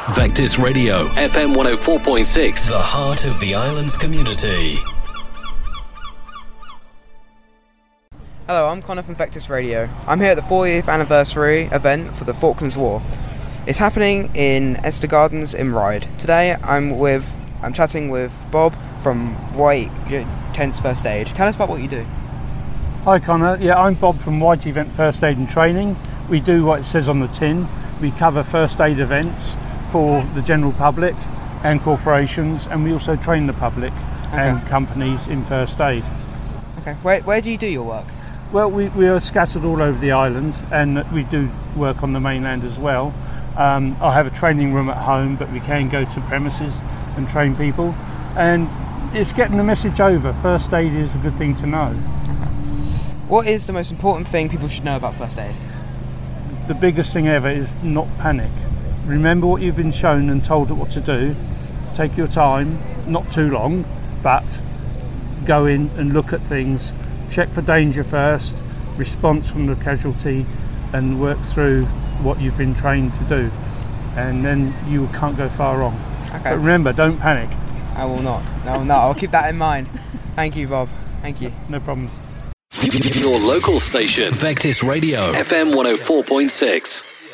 Vectis Radio, FM 104.6, the heart of the island's community. Hello, I'm Connor from Vectis Radio. I'm here at the 40th anniversary event for the Falklands War. It's happening in Esther Gardens in Ryde. Today I'm chatting with Bob from White Tents First Aid. Tell us about what you do. Hi Connor, I'm Bob from White Event First Aid and Training. We do what it says on the tin. We cover first aid events for the general public and corporations, and we also train the public and companies in first aid. Okay, where do you do your work? Well, we are scattered all over the island, and we do work on the mainland as well. I have a training room at home, but we can go to premises and train people, and it's getting the message over. First aid is a good thing to know. What is the most important thing people should know about first aid? The biggest thing ever is not panic. Remember what you've been shown and told what to do. Take your time, not too long, but go in and look at things. Check for danger first, response from the casualty, and work through what you've been trained to do. And then you can't go far wrong. Okay. But remember, don't panic. I will not. I'll keep that in mind. Thank you, Bob. Thank you. No problem. Your local station, Vectis Radio, FM 104.6.